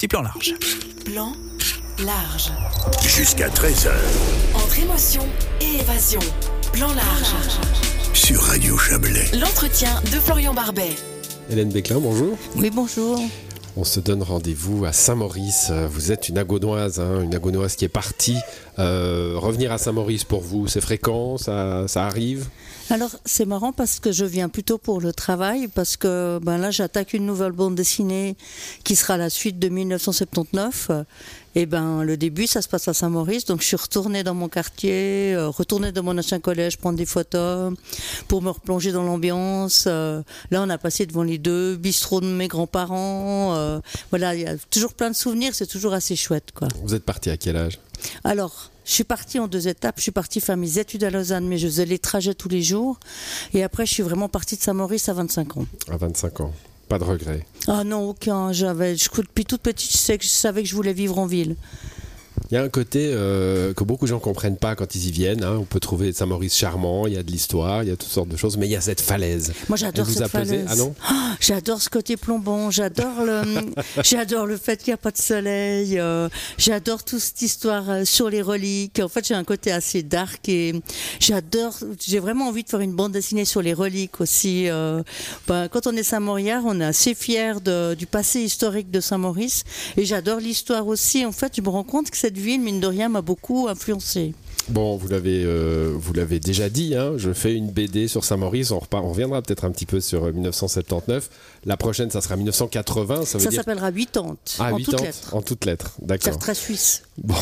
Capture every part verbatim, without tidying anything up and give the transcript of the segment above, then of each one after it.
Petit plan large. Plan large. Jusqu'à treize heures. Entre émotion et évasion. Plan large. Sur Radio Chablais. L'entretien de Florian Barbet. Hélène Béclin, bonjour. Oui, bonjour. On se donne rendez-vous à Saint-Maurice. Vous êtes une Agonoise, hein, une Agonoise qui est partie. Euh, revenir à Saint-Maurice pour vous, c'est fréquent, ça, ça arrive ? Alors, c'est marrant parce que je viens plutôt pour le travail, parce que ben là, j'attaque une nouvelle bande dessinée qui sera la suite de dix-neuf cent soixante-dix-neuf. Et ben, le début, ça se passe à Saint-Maurice, donc je suis retournée dans mon quartier, euh, retournée dans mon ancien collège, prendre des photos pour me replonger dans l'ambiance. Euh, là, on a passé devant les deux bistrots de mes grands-parents. Euh, voilà, il y a toujours plein de souvenirs, c'est toujours assez chouette, quoi. Vous êtes partie à quel âge ? Alors, je suis partie en deux étapes. Je suis partie faire mes études à Lausanne, mais je faisais les trajets tous les jours. Et après, je suis vraiment partie de Saint-Maurice à vingt-cinq ans. À vingt-cinq ans. Pas de regret ? Ah non, aucun. J'avais, je, depuis toute petite, je, sais que je savais que je voulais vivre en ville. Il y a un côté euh, que beaucoup de gens ne comprennent pas quand ils y viennent. Hein. On peut trouver Saint-Maurice charmant, il y a de l'histoire, il y a toutes sortes de choses, mais il y a cette falaise. Moi, j'adore Elle vous cette a pesé ? falaise. Ah non ? Oh, j'adore ce côté plombant, j'adore le, j'adore le fait qu'il n'y a pas de soleil, euh, j'adore toute cette histoire euh, sur les reliques. En fait, j'ai un côté assez dark et j'adore, j'ai vraiment envie de faire une bande dessinée sur les reliques aussi. Euh, ben, quand on est Saint-Mauriard, on est assez fiers de, du passé historique de Saint-Maurice et j'adore l'histoire aussi. En fait, je me rends compte que cette ville, mine de rien, m'a beaucoup influencé. Bon, vous l'avez, euh, vous l'avez déjà dit, hein, je fais une B D sur Saint-Maurice, on, repart, on reviendra peut-être un petit peu sur euh, dix-neuf cent soixante-dix-neuf. La prochaine, ça sera dix-neuf cent quatre-vingts. Ça, veut Ça dire... s'appellera huitante, ah, en huitante, toutes lettres. En toutes lettres, d'accord. C'est très suisse. Bon,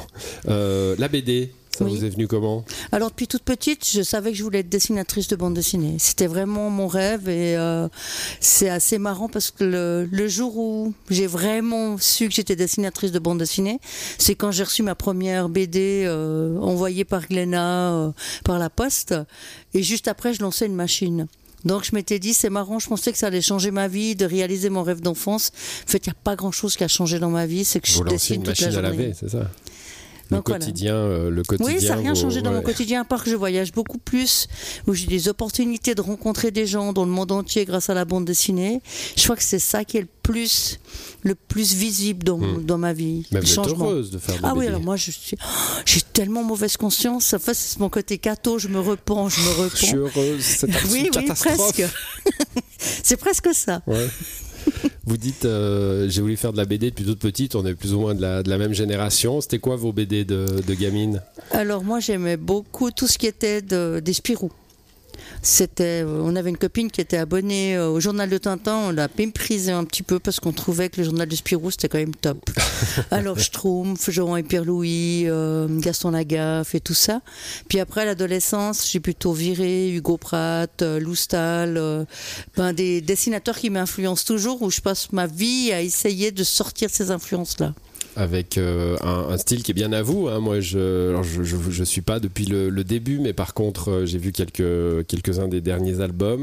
euh, la B D, ça Oui. vous est venu comment ? Alors depuis toute petite, je savais que je voulais être dessinatrice de bande dessinée. C'était vraiment mon rêve et euh, c'est assez marrant parce que le, le jour où j'ai vraiment su que j'étais dessinatrice de bande dessinée, c'est quand j'ai reçu ma première B D euh, envoyée par Glénat euh, par la poste et juste après je lançais une machine. Donc je m'étais dit, c'est marrant, je pensais que ça allait changer ma vie, de réaliser mon rêve d'enfance. En fait, il n'y a pas grand-chose qui a changé dans ma vie, c'est que Vous je lancez dessine une toute la machine à journée. laver, c'est ça ? Le Donc, voilà. quotidien, euh, le quotidien. Oui, ça n'a rien vous- changé dans ouais. mon quotidien, à part que je voyage beaucoup plus, où j'ai des opportunités de rencontrer des gens dans le monde entier grâce à la bande dessinée. Je crois que c'est ça qui est le plus, le plus visible dans, Hmm. dans ma vie. Mais le vous êtes changement. heureuse de faire des Ah B D. oui, alors moi, je suis, oh, j'ai tellement mauvaise conscience. En fait, c'est mon côté catho, je me repens, je me Je suis repens. heureuse, c'est une Oui, oui, catastrophe. presque. C'est presque ça. Ouais. Vous dites, euh, j'ai voulu faire de la B D depuis toute petite, on est plus ou moins de la, de la même génération. C'était quoi vos B D de, de gamine ? Alors moi, j'aimais beaucoup tout ce qui était de, des Spirou. C'était, on avait une copine qui était abonnée au journal de Tintin, on l'a méprisé un petit peu parce qu'on trouvait que le journal de Spirou c'était quand même top. Alors Schtroumpf, Jean et Pierre-Louis, euh, Gaston Lagaffe et tout ça. Puis après à l'adolescence, j'ai plutôt viré Hugo Pratt, euh, Lou Stahl, euh, ben des dessinateurs qui m'influencent toujours, où je passe ma vie à essayer de sortir ces influences-là. Avec euh, un, un style qui est bien à vous. Hein. Moi, je, alors je, je, je suis pas depuis le, le début, mais par contre, euh, j'ai vu quelques, quelques-uns des derniers albums.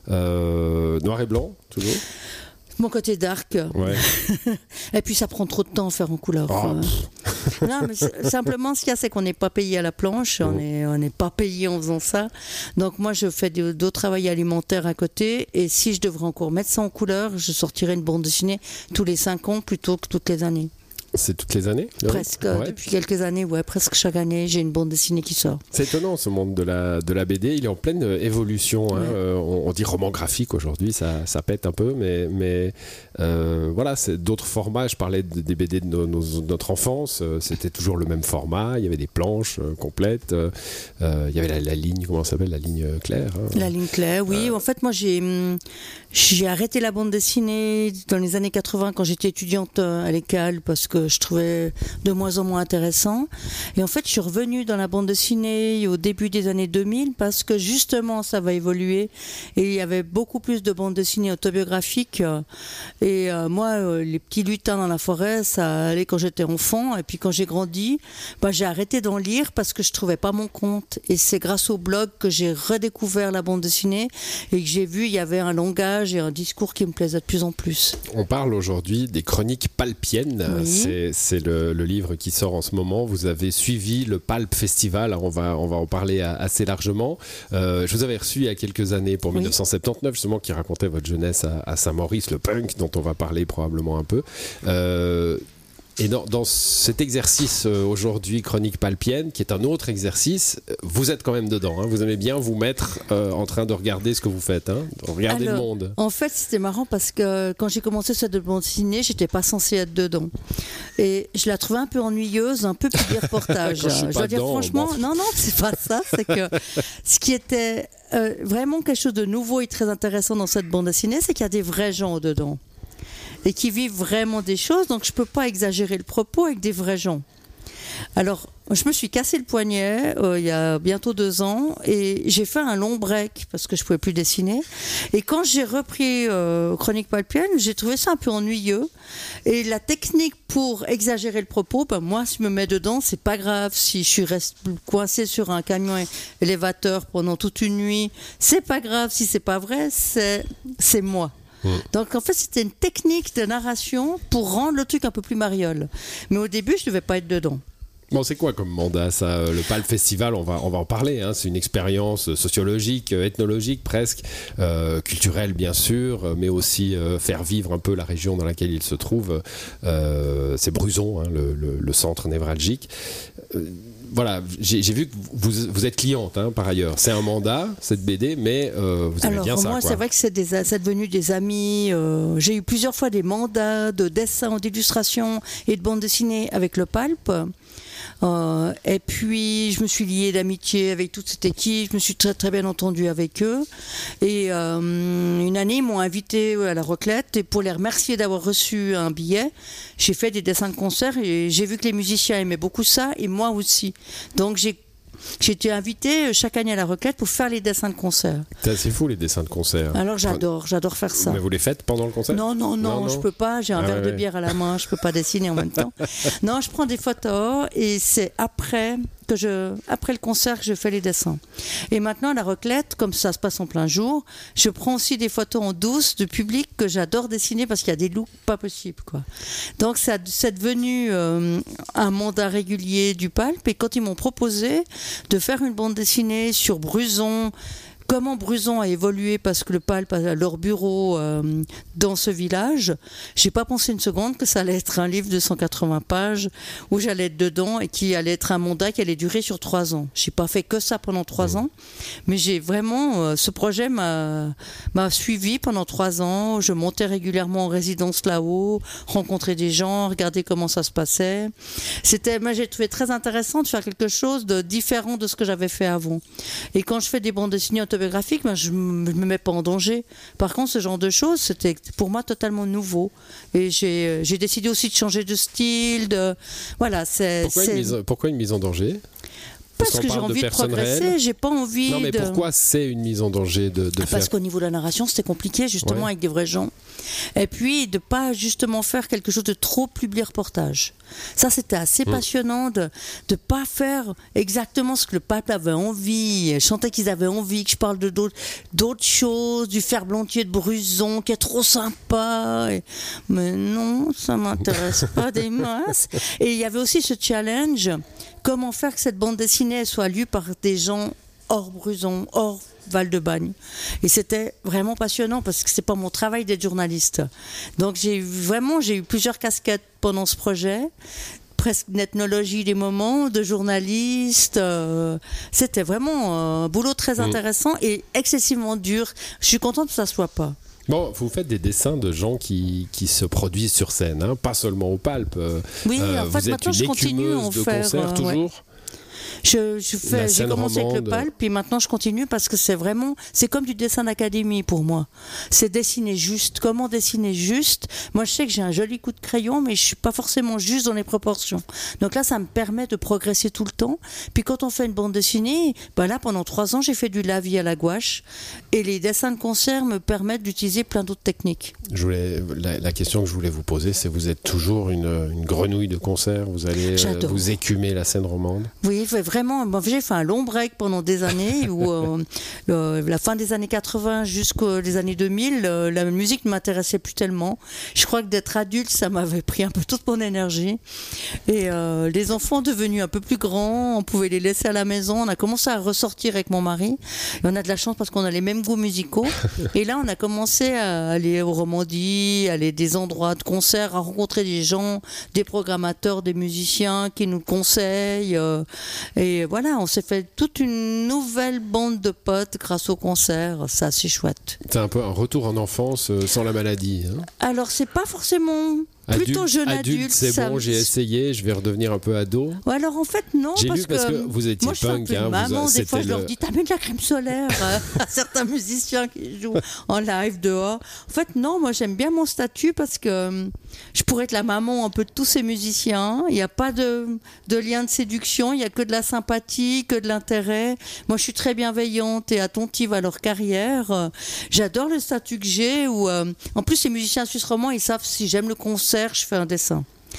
Euh, noir et blanc, toujours. Mon côté dark. Ouais. Et puis ça prend trop de temps à faire en couleur. Oh, Euh, non, mais c'est- simplement ce qu'il y a, c'est qu'on n'est pas payé à la planche, on Oh. n'est on n'est pas payé en faisant ça. Donc moi, je fais de- d'autres travail alimentaire à côté, et si je devrais encore mettre ça en couleur, je sortirais une bande dessinée tous les cinq ans plutôt que toutes les années. C'est toutes les années là Presque, Ouais. depuis quelques années, ouais, presque chaque année, j'ai une bande dessinée qui sort. C'est étonnant ce monde de la, de la B D, il est en pleine euh, évolution. Hein. Ouais. Euh, on, on dit roman graphique aujourd'hui, ça, ça pète un peu, mais, mais euh, voilà, c'est d'autres formats. Je parlais de- des B D de nos- nos- notre enfance, euh, c'était toujours le même format, il y avait des planches euh, complètes, euh, euh, il y avait la, la ligne, comment ça s'appelle, la ligne claire. Hein. La ligne claire, oui. En fait, moi, j'ai hum, j'ai arrêté la bande dessinée dans les années quatre-vingts quand j'étais étudiante euh, à l'école parce que je trouvais de moins en moins intéressant. Et en fait, je suis revenue dans la bande dessinée au début des années deux mille parce que justement, ça va évoluer et il y avait beaucoup plus de bandes dessinées autobiographiques. Et euh, moi, euh, les petits lutins dans la forêt, ça allait quand j'étais enfant. Et puis quand j'ai grandi, bah, j'ai arrêté d'en lire parce que je trouvais pas mon compte. Et c'est grâce au blog que j'ai redécouvert la bande dessinée et que j'ai vu il y avait un langage et un discours qui me plaisait de plus en plus. On parle aujourd'hui des chroniques palpiennes. Oui. C'est c'est, c'est le, le livre qui sort en ce moment. Vous avez suivi le Pulp Festival. Alors on va, on va en parler à, assez largement. Euh, je vous avais reçu il y a quelques années pour oui. dix-neuf cent soixante-dix-neuf, justement, qui racontait votre jeunesse à, à Saint-Maurice, le punk, dont on va parler probablement un peu. Euh, Et dans, dans cet exercice euh, aujourd'hui, Chronique Palpienne, qui est un autre exercice, vous êtes quand même dedans. Hein, vous aimez bien vous mettre euh, en train de regarder ce que vous faites, hein, de regarder Alors, le monde. En fait, c'était marrant parce que quand j'ai commencé cette bande dessinée, j'étais pas censée être dedans. Et je la trouvais un peu ennuyeuse, un peu plus des reportages. je dois dire, franchement, bon. non, non, c'est pas ça. C'est que ce qui était euh, vraiment quelque chose de nouveau et très intéressant dans cette bande dessinée, c'est qu'il y a des vrais gens dedans. Et qui vivent vraiment des choses, donc je ne peux pas exagérer le propos avec des vrais gens. Alors, je me suis cassé le poignet euh, il y a bientôt deux ans et j'ai fait un long break parce que je ne pouvais plus dessiner. Et quand j'ai repris euh, Chronique Palpienne, j'ai trouvé ça un peu ennuyeux. Et la technique pour exagérer le propos, ben moi, si je me mets dedans, c'est pas grave. Si je suis reste coincée sur un camion élévateur pendant toute une nuit, c'est pas grave. Si c'est pas vrai, c'est, c'est moi. Donc en fait c'était une technique de narration pour rendre le truc un peu plus mariole. Mais au début je ne devais pas être dedans. Bon, c'est quoi comme mandat ça ? Le Pulp Festival, on va, on va en parler. Hein. C'est une expérience sociologique, ethnologique presque, euh, culturelle bien sûr, mais aussi euh, faire vivre un peu la région dans laquelle il se trouve. Euh, c'est Bruzon, hein, le, le, le centre névralgique. Euh, Voilà, j'ai, j'ai vu que vous, vous êtes cliente hein, par ailleurs. C'est un mandat, cette B D, mais euh, vous aimez Alors, bien ça. Moi, quoi. c'est vrai que c'est, des, c'est devenu des amis. Euh, j'ai eu plusieurs fois des mandats de dessin, d'illustration et de bande dessinée avec le Pulp. Euh, et puis, je me suis liée d'amitié avec toute cette équipe. Je me suis très, très bien entendue avec eux. Et euh, une année, ils m'ont invité à la Roclette. Et pour les remercier d'avoir reçu un billet, j'ai fait des dessins de concert. Et j'ai vu que les musiciens aimaient beaucoup ça. Et moi aussi. Donc, j'ai J'ai été invitée chaque année à la Roclette pour faire les dessins de concert. C'est assez fou les dessins de concert. Alors j'adore, j'adore faire ça. Mais vous les faites pendant le concert ? Non, non, non, non, je peux pas. J'ai un ah, verre ouais. de bière à la main, je peux pas dessiner en même temps. Non, je prends des photos et c'est après que je, après le concert que je fais les dessins. Et maintenant à la Roclette, comme ça se passe en plein jour, je prends aussi des photos en douce de public que j'adore dessiner parce qu'il y a des looks pas possibles, quoi. Donc ça, c'est devenu euh, un mandat régulier du Pulp. Et quand ils m'ont proposé de faire une bande dessinée sur Bruzon, comment Bruzon a évolué parce que le Pulp a leur bureau euh, dans ce village, j'ai pas pensé une seconde que ça allait être un livre de cent quatre-vingts pages où j'allais être dedans et qui allait être un mandat qui allait durer sur trois ans. J'ai pas fait que ça pendant trois mmh. ans, mais j'ai vraiment euh, ce projet m'a m'a suivi pendant trois ans. Je montais régulièrement en résidence là-haut, rencontrer des gens, regarder comment ça se passait. C'était, moi j'ai trouvé très intéressant de faire quelque chose de différent de ce que j'avais fait avant. Et quand je fais des bandes dessinées autobiographique, ben, je ne me mets pas en danger. Par contre, ce genre de choses, c'était pour moi totalement nouveau. Et j'ai, j'ai décidé aussi de changer de style. De... Voilà, c'est, pourquoi, c'est... Une mise, pourquoi une mise en danger ? Parce, parce que j'ai envie de, de progresser, réelles. J'ai pas envie non, mais de... pourquoi c'est une mise en danger de, de ah, faire... Parce qu'au niveau de la narration, c'était compliqué, justement, ouais. avec des vrais gens. Et puis, de pas justement faire quelque chose de trop publier reportage. Ça, c'était assez mmh. passionnant de ne pas faire exactement ce que le Pulp avait envie. Je sentais qu'ils avaient envie que je parle de d'autres, d'autres choses, du ferblantier de Bruzon, qui est trop sympa. Et... Mais non, ça m'intéresse pas des masses. Et il y avait aussi ce challenge... Comment faire que cette bande dessinée soit lue par des gens hors Bruzon, hors Val-de-Bagne. Et c'était vraiment passionnant parce que c'est pas mon travail d'être journaliste. Donc j'ai eu, vraiment j'ai eu plusieurs casquettes pendant ce projet, presque d'ethnologie des moments, de journaliste. Euh, c'était vraiment un boulot très intéressant mmh. et excessivement dur. Je suis contente que ça soit pas. Bon, vous faites des dessins de gens qui, qui se produisent sur scène, hein, pas seulement au Pulp. Oui, euh, en fait, vous maintenant êtes je une continue à en de faire. Concert, euh, toujours ouais. Je, je fais, j'ai commencé romande. avec le Pulp, puis maintenant je continue parce que c'est vraiment, c'est comme du dessin d'académie pour moi. C'est dessiner juste. Comment dessiner juste ? Moi, je sais que j'ai un joli coup de crayon, mais je suis pas forcément juste dans les proportions. Donc là, ça me permet de progresser tout le temps. Puis quand on fait une bande dessinée, ben là, pendant trois ans, j'ai fait du lavis à la gouache, et les dessins de concert me permettent d'utiliser plein d'autres techniques. Je voulais, la, la question que je voulais vous poser, c'est vous êtes toujours une, une grenouille de concert ? Vous allez euh, vous écumer la scène romande ? Oui, fait vraiment, bon, j'ai fait un long break pendant des années où euh, le, la fin des années quatre-vingts jusqu'aux années deux mille, euh, la musique ne m'intéressait plus tellement. Je crois que d'être adulte, ça m'avait pris un peu toute mon énergie. Et euh, les enfants devenus un peu plus grands, on pouvait les laisser à la maison. On a commencé à ressortir avec mon mari. Et on a de la chance parce qu'on a les mêmes goûts musicaux. Et là, on a commencé à aller au Romandie, aller des endroits de concert, à rencontrer des gens, des programmateurs, des musiciens qui nous conseillent. Euh, et voilà, on s'est fait toute une nouvelle bande de potes grâce au concert. C'est assez chouette. C'est un peu un retour en enfance euh, sans la maladie. Hein. Alors, c'est pas forcément... Plutôt adulte, jeune adulte, adulte, c'est ça... bon, j'ai essayé, je vais redevenir un peu ado. Ouais, alors en fait non, j'ai parce, lu parce que, que vous étiez moi je suis punk, un peu hein, maman, vous, des fois je le... leur dis t'amènes de la crème solaire à certains musiciens qui jouent en live dehors. En fait non, moi j'aime bien mon statut parce que je pourrais être la maman un peu de tous ces musiciens. Il n'y a pas de, de lien de séduction, il n'y a que de la sympathie, que de l'intérêt. Moi je suis très bienveillante et attentive à leur carrière. J'adore le statut que j'ai où euh, en plus les musiciens suisses romands ils savent si j'aime le concert, je fais un dessin.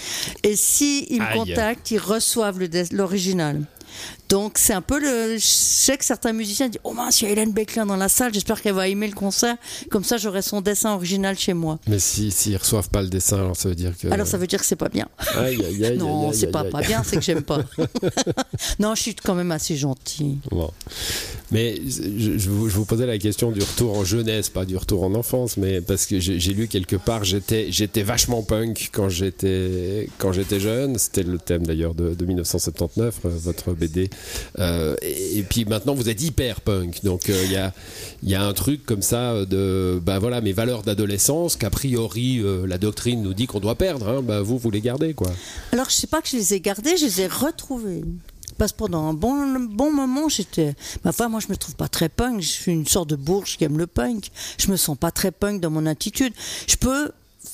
Et si ils me Aïe. contactent, ils reçoivent le, l'original. Donc c'est un peu le... Je sais que certains musiciens disent « Oh mince, il y a Hélène Beclin dans la salle, j'espère qu'elle va aimer le concert. Comme ça, j'aurai son dessin original chez moi. » Mais s'ils si, si reçoivent pas le dessin, alors ça veut dire que... Alors ça veut dire que c'est pas bien. Aïe, aïe, aïe, non, aïe, c'est aïe, pas aïe. pas bien, c'est que j'aime pas. Non, je suis quand même assez gentille. Bon. Mais je, je, vous, je vous posais la question du retour en jeunesse, pas du retour en enfance, mais parce que j'ai, j'ai lu quelque part, j'étais, j'étais vachement punk quand j'étais, quand j'étais jeune. C'était le thème d'ailleurs de, de dix-neuf cent soixante-dix-neuf, votre B D. Euh, et, et puis maintenant, vous êtes hyper punk. Donc il euh, y, a, y a un truc comme ça de, ben voilà, mes valeurs d'adolescence qu'a priori euh, la doctrine nous dit qu'on doit perdre. Hein, ben vous, vous les gardez, quoi. Alors je sais pas que je les ai gardées, je les ai retrouvées. Parce que pendant un bon, bon moment, j'étais... Enfin, moi, je me trouve pas très punk. Je suis une sorte de bourge qui aime le punk. Je me sens pas très punk dans mon attitude. Je peux...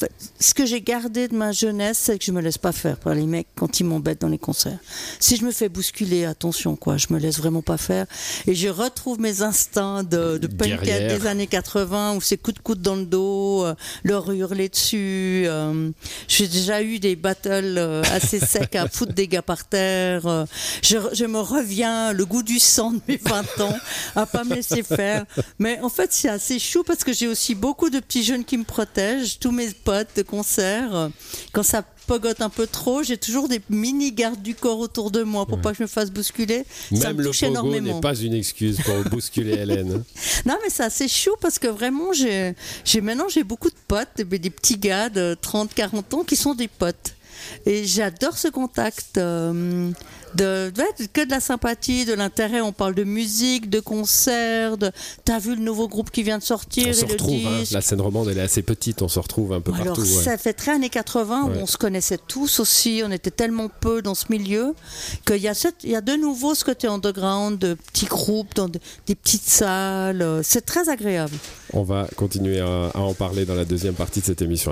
Ce que j'ai gardé de ma jeunesse, c'est que je me laisse pas faire par les mecs quand ils m'embêtent dans les concerts. Si je me fais bousculer, attention, quoi, je me laisse vraiment pas faire. Et je retrouve mes instincts de, de punkette des années quatre-vingts, où c'est coup de coude dans le dos, euh, leur hurler dessus. Euh, j'ai déjà eu des battles euh, assez secs à foutre des gars par terre. Euh, je, je me reviens, le goût du sang de mes vingt ans, à pas me laisser faire. Mais en fait, c'est assez chou parce que j'ai aussi beaucoup de petits jeunes qui me protègent, tous mes potes de concert. Quand ça pogote un peu trop, j'ai toujours des mini gardes du corps autour de moi pour ouais. pas que je me fasse bousculer. Même ça me le touche pogo énormément. n'est pas une excuse pour bousculer Hélène. Non, mais c'est assez chou parce que vraiment, j'ai, j'ai, maintenant, j'ai beaucoup de potes, des, des petits gars de trente quarante ans qui sont des potes. Et j'adore ce contact euh, de, de, que de la sympathie, de l'intérêt. On parle de musique, de concerts. De... T'as vu le nouveau groupe qui vient de sortir? On se et le retrouve, hein, la scène romande elle est assez petite, on se retrouve un peu Alors, partout. Ouais. Ça fait très années quatre-vingts ouais. où on se connaissait tous aussi, on était tellement peu dans ce milieu qu'il y a, cette, il y a de nouveau ce côté underground, de petits groupes, dans de, des petites salles. C'est très agréable. On va continuer à, à en parler dans la deuxième partie de cette émission.